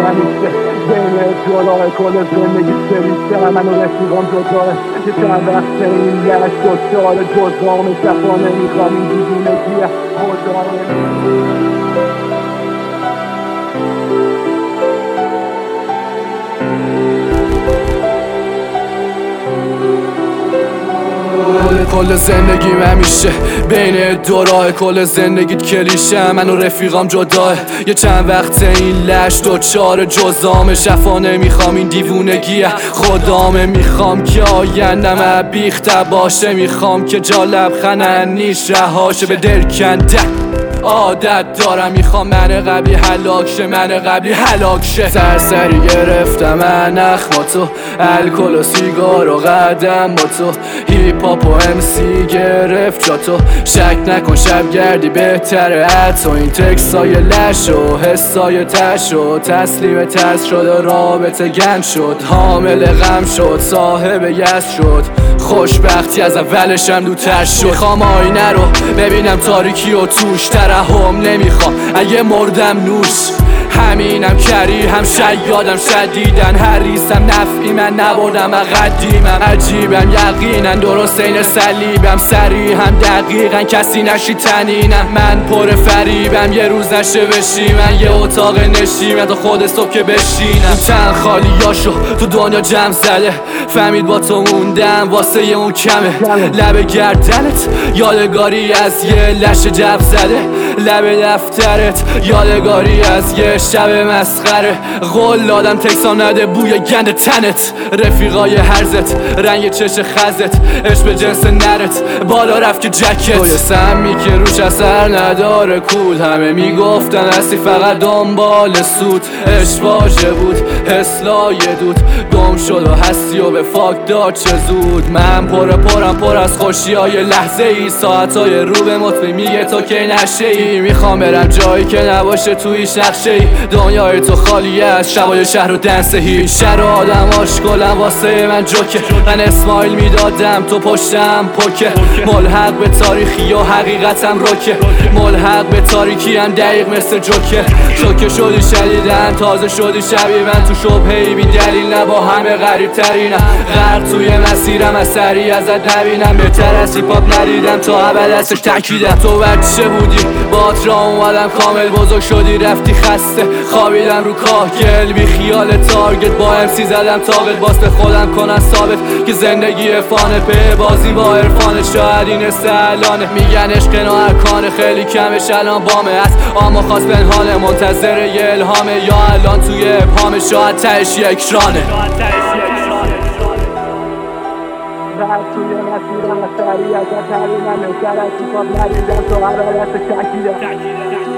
همیشه بین جلاه کل زندگی سریشتر من و رفیقام جداه که چند وقت این لش دچار جزام شفا نمیخوام این دیوونگی خدا کل زندگیم همیشه بین دو راه، کل زندگیت کلیشه من و رفیقام جداه. یه چند وقت این لش دوچار جزام شفا نمیخوام این دیوونگی خدامه. میخوام که آیندم بیخته باشه، میخوام که جا لبخند نیش رهاشه به دل کندن عادت دارم. میخوام من قبلی هلاک شه، من قبلی هلاک شه. سرسری گرفتم من اخما تو، الکل و سیگار و قدم با تو، هیپ هاپ و امسی گرفت جا تو. شک نکن شب گردی بهتره حتی این تکسای لش و حسای تش و تسلیم ترس شد و رابطه گند شد، حامل غم شد، صاحب یس شد، خوشبختی از اولشم دوتر شد. میخوام آینه رو ببینم تاریکی و توش ترحم نمیخوام اگه مردم نوش. همینم کری هم شیادم شدیدن حریصم نفعی من نبردم قدیمم عجیبم یقینا درست این صلیبم سریع هم دقیقا کسی نشی تنینم. من پر فریبم یه روز نشه بشیمم یه اتاق نشیمم تا خود صبح که بشینم. چند خالیاشو تو دنیا جمع زده فهمید با تو موندم واسه اون کمه. لب گردنت یادگاری از یه لش جف زده، لب دفترت یادگاری از یه شب مسخره. قول دادم تکسان نده بوی گند تنت، رفیقای هرزت رنگ چش خزت، عشق به جنس نرت بالا رفت که جکت. توی سمی که روش اثر نداره کود، همه میگفتن هستی فقط دنبال سود. عشق واژه بود حسلای دود گم شد و هستی و به فاک داد چه زود. من پرم پر از خوشی های لحظه ای، ساعت های رو به مطمئن میگه تو که نشه ای. میخوام برم جایی که نباشه تویش نقشه ای، دنیای تو خالیه از شبای شهر و دنسه هی. شهر و آدم آشکلم واسه من جوکه، من اسمایل میدادم تو پشتم پوکه. ملحق به تاریخی و حقیقتم روکه، ملحق به تاریکی هم دقیق مثل جوکه. شوکه شدی شدیدن تازه شدی شبیه من، تو شبهی بی دلیل نه با همه غریب ترینم. غرق توی مسیرم از سری ازت نبینم، بهتر از هیپ هاپ ندیدم تا ابد ازش تاکیدم. تو بچه بودی بات را اومدم کامل بزرگ شدی رفتی خسته خوابیدم رو کاهگل بی خیال تارگت با امسی زدم تاقت باز به خودم کنن ثابت که زندگی فانه به بازی با عرفان. شاید این استعلانه میگن عشق ناارکانه، خیلی کمش الان بامه است اما خواست پنهانه، منتظر یه الهامه یا الان توی ابهامه، شاید تهش یک رانه. بعد توی مسیرم از سریع ازت حریمم، بهتر از هیپ هاپ ندیدم تا ابد ازش تاکیدم.